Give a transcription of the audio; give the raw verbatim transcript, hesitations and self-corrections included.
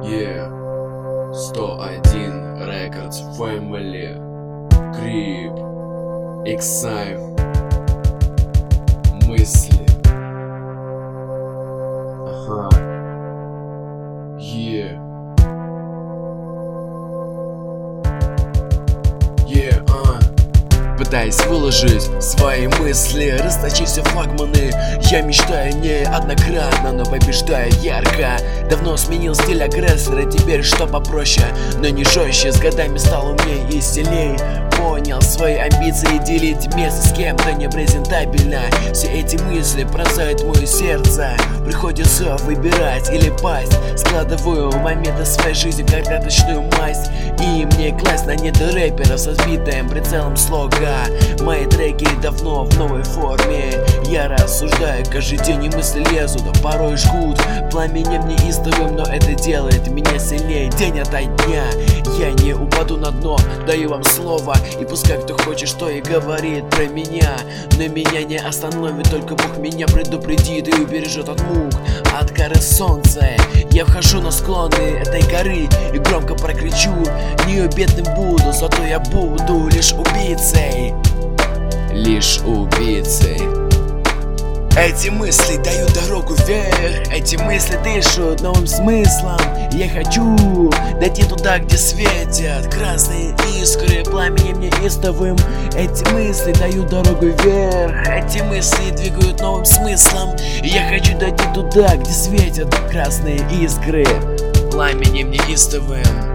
Yeah, сто один Records Family, Grip, X-Five, мысли. Ага. Yeah. Yeah, uh. Пытаясь выложить свои мысли, расточить все флагманы. Я мечтаю неоднократно, но побеждаю ярко. Давно сменил стиль агрессора, теперь что попроще, но не жестче. С годами стал умнее и сильней. Понял свои амбиции делить место с кем-то непрезентабельно. Все эти мысли пронзают мое сердце. Приходится выбирать или пасть. Складываю моменты своей жизни в карточную масть. И мне класть на недорэперов с отбитым прицелом слога. Мои треки давно в новой форме. Я рассуждаю каждый день, и мысли лезут, а порой жгут пламенем неистовым, но это делает меня сильнее день ото дня. Я не упаду на дно, даю вам слово. И пускай кто хочет, что и говорит про меня, но меня не остановит, только Бог меня предупредит и убережет от мук, от горы солнца. Я вхожу на склоны этой горы и громко прокричу: не бедным буду, зато я буду лишь убийцей. Лишь убийцей. Эти мысли дают дорогу вверх, эти мысли дышат новым смыслом. Я хочу дойти туда, где светят красные искры пламенем неистовым. Эти мысли дают дорогу вверх, эти мысли двигают новым смыслом. Я хочу дойти туда, где светят красные искры пламенем неистовым.